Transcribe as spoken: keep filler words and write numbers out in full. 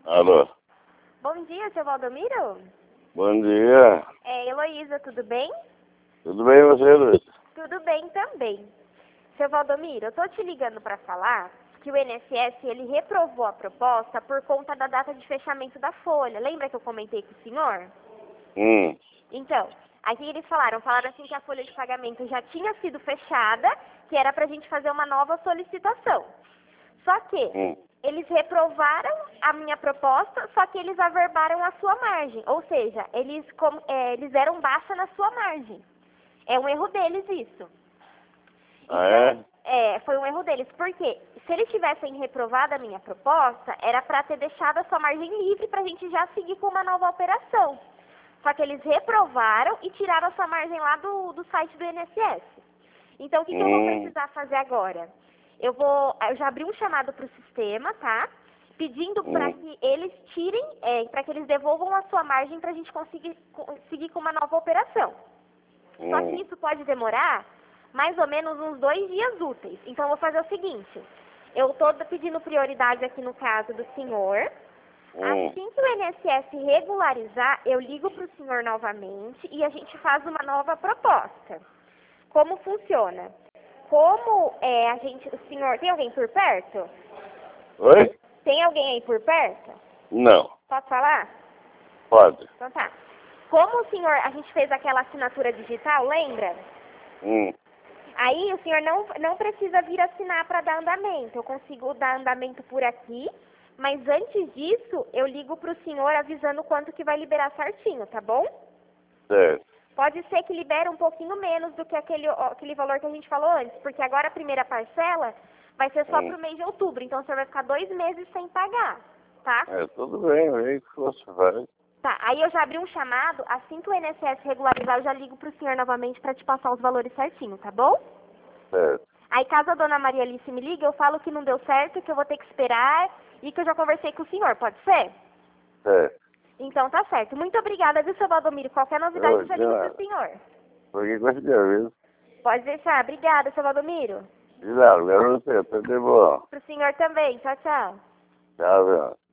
Alô. Bom dia, seu Valdomiro. Bom dia. É, Heloísa, tudo bem? Tudo bem você, Luiz? Tudo bem também. Seu Valdomiro, eu tô te ligando para falar que o I N S S, ele reprovou a proposta por conta da data de fechamento da folha. Lembra que eu comentei com o senhor? Hum. Então, aqui eles falaram, falaram assim que a folha de pagamento já tinha sido fechada, que era pra gente fazer uma nova solicitação. Só que Hum. eles reprovaram a minha proposta, só que eles averbaram a sua margem. Ou seja, eles, com, é, eles deram baixa na sua margem. É um erro deles isso. Ah, Então, é? é, foi um erro deles. Porque se eles tivessem reprovado a minha proposta, era para ter deixado a sua margem livre para a gente já seguir com uma nova operação. Só que eles reprovaram e tiraram a sua margem lá do, do site do I N S S. Então, o que, que eu vou Hum. precisar fazer agora? Eu vou, eu já abri um chamado para o sistema, tá? Pedindo para Hum. que eles tirem, é, para que eles devolvam a sua margem para a gente conseguir seguir com uma nova operação. Só que Hum. isso pode demorar mais ou menos uns dois dias úteis. Então, eu vou fazer o seguinte. Eu estou pedindo prioridade aqui no caso do senhor. Hum. Assim que o I N S S regularizar, eu ligo para o senhor novamente e a gente faz uma nova proposta. Como funciona? Como é, a gente, o senhor, tem alguém por perto? Oi? Tem alguém aí por perto? Não. Posso falar? Pode. Então tá. Como o senhor, a gente fez aquela assinatura digital, lembra? Hum. Aí o senhor não, não precisa vir assinar para dar andamento. Eu consigo dar andamento por aqui, mas antes disso, eu ligo para o senhor avisando quanto que vai liberar certinho, tá bom? Certo. Pode ser que libere um pouquinho menos do que aquele, ó, aquele valor que a gente falou antes, porque agora a primeira parcela vai ser só Hum. para o mês de outubro, então o senhor vai ficar dois meses sem pagar, tá? É, tudo bem, aí que você faz. Tá, aí eu já abri um chamado, assim que o I N S S regularizar, eu já ligo pro senhor novamente para te passar os valores certinho, tá bom? Certo. Aí caso a dona Maria Alice me ligue, eu falo que não deu certo, que eu vou ter que esperar e que eu já conversei com o senhor, pode ser? Certo. Então tá certo. Muito obrigada, viu, seu Valdomiro? Qualquer novidade Eu, eu já de ligo pro nada. senhor. Porque gosto de aviso. Pode deixar. Obrigada, seu Valdomiro. De nada, garoto, tudo de bom. Pro senhor também. Tchau, tchau. Tchau, tchau.